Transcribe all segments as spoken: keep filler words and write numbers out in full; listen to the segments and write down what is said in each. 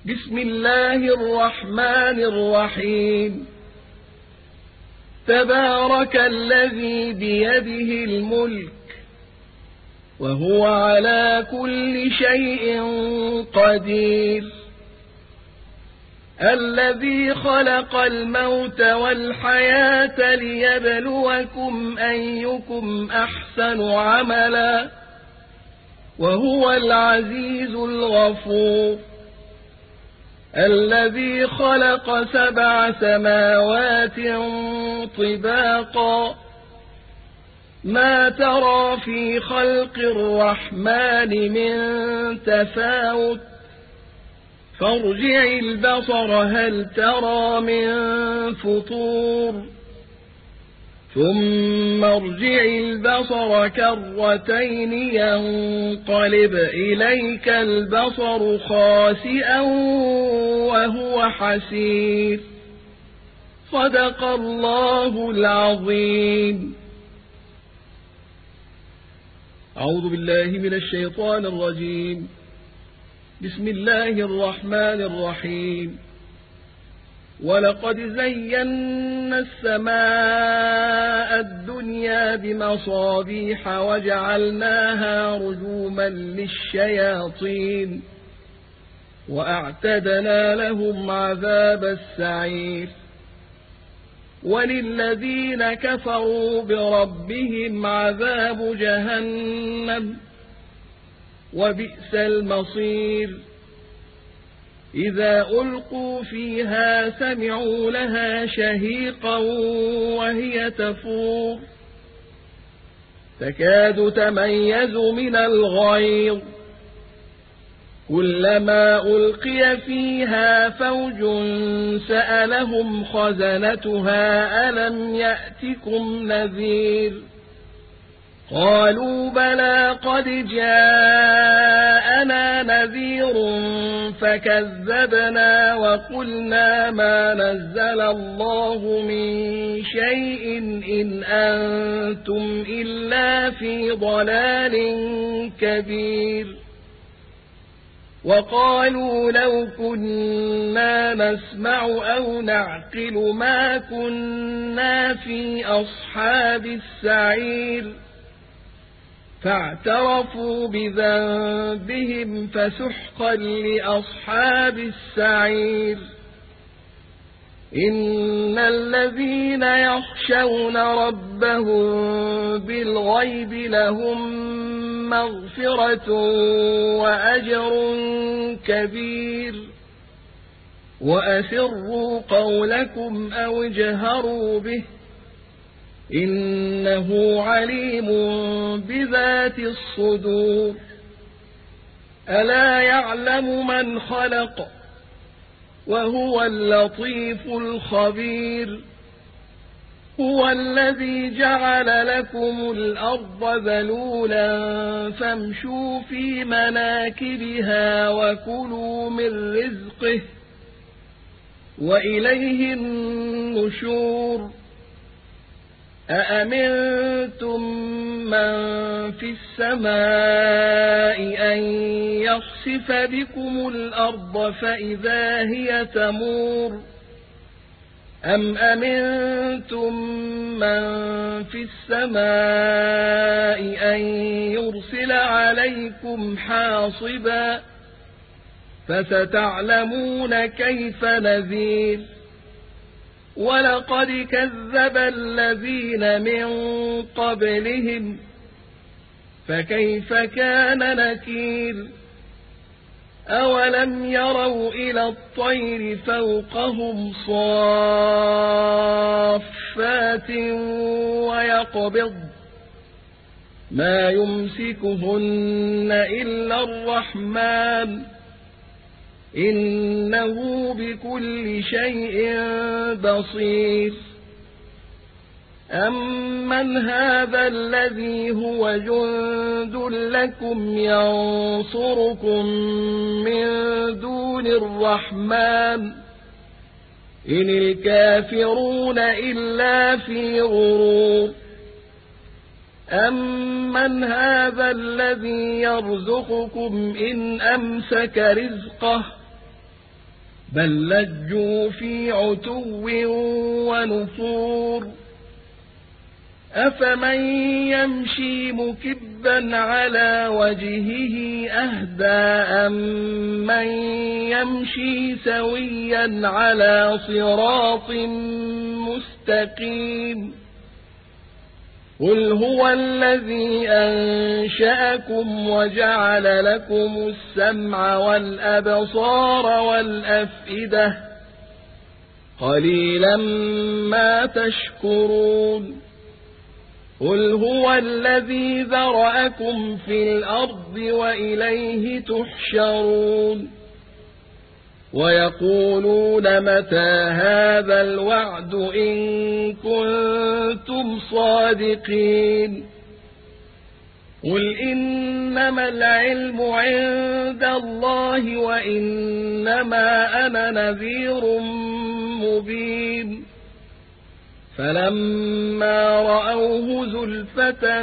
بسم الله الرحمن الرحيم تبارك الذي بيده الملك وهو على كل شيء قدير الذي خلق الموت والحياة ليبلوكم أيكم أحسن عملا وهو العزيز الغفور الذي خلق سبع سماوات طباقا ما ترى في خلق الرحمن من تفاوت فارجع البصر هل ترى من فطور ثم ارجع البصر كرتين ينقلب إليك البصر خاسئا وهو حسير صدق الله العظيم. أعوذ بالله من الشيطان الرجيم. بسم الله الرحمن الرحيم. ولقد زينا السماء الدنيا بمصابيح وجعلناها رجوما للشياطين وأعتدنا لهم عذاب السعير وللذين كفروا بربهم عذاب جهنم وبئس المصير إذا ألقوا فيها سمعوا لها شهيقا وهي تفور تكاد تميز من الغيظ كلما ألقي فيها فوج سألهم خزنتها ألم يأتكم نذير قالوا بلى قد جاءنا نذير فكذبنا وقلنا ما نزل الله من شيء إن أنتم إلا في ضلال كبير وقالوا لو كنا نسمع أو نعقل ما كنا في أصحاب السعير فاعترفوا بذنبهم فسحقا لأصحاب السعير إن الذين يخشون ربهم بالغيب لهم مغفرة وأجر كبير وأسروا قولكم أو اجهروا به إنه عليم بذات الصدور ألا يعلم من خلق وهو اللطيف الخبير هو الذي جعل لكم الأرض ذلولا فامشوا في مناكبها وكلوا من رزقه وإليه النشور أأمنتم من في السماء أن يخسف بكم الأرض فإذا هي تمور أم أمنتم من في السماء أن يرسل عليكم حاصبا فستعلمون كيف نذير ولقد كذب الذين من قبلهم فكيف كان نكير أولم يروا إلى الطير فوقهم صافات ويقبض ما يمسكهن إلا الرحمن إنه بكل شيء بصير أمن هذا الذي هو جند لكم ينصركم من دون الرحمن إن الكافرون إلا في غرور أمن هذا الذي يرزقكم إن أمسك رزقه بل لجوا في عتو ونفور أفمن يمشي مكبا على وجهه أهدى أمن يمشي سويا على صراط مستقيم قل هو الذي أنشأكم وجعل لكم السمع والأبصار والأفئدة قليلا ما تشكرون قل هو الذي ذرأكم في الأرض وإليه تحشرون ويقولون متى هذا الوعد إن كنتم صادقين قل إنما العلم عند الله وإنما أنا نذير مبين فلما رأوه زلفة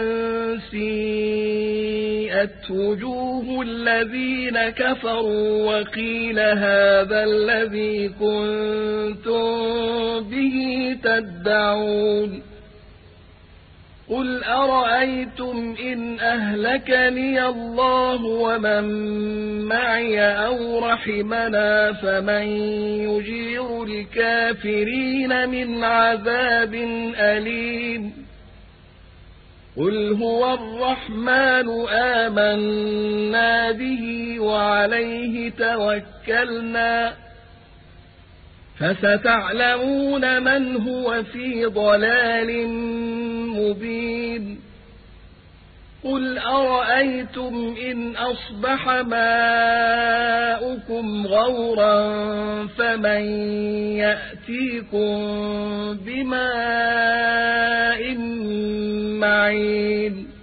سيئت وجوه الذين كفروا وقيل هذا الذي كنتم به تدعون قل أرأيتم إن أهلكني الله ومن معي أو رحمنا فمن يجير الكافرين من عذاب أليم قل هو الرحمن آمنا به وعليه توكلنا فستعلمون من هو في ضلال مبين قل أرأيتم إن أصبح ماؤكم غورا فمن يأتيكم بماء معين